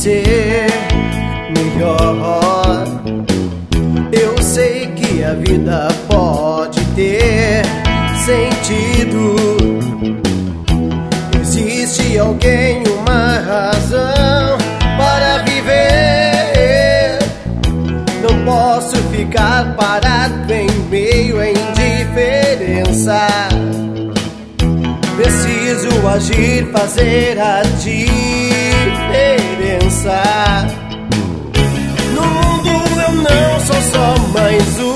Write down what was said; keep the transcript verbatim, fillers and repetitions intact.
ser melhor. Eu sei que a vida pode ter sentido. Existe alguém, uma razão para viver. Não posso ficar parado em meio à indiferença. Preciso agir, fazer a diferença. No mundo eu não sou só mais um.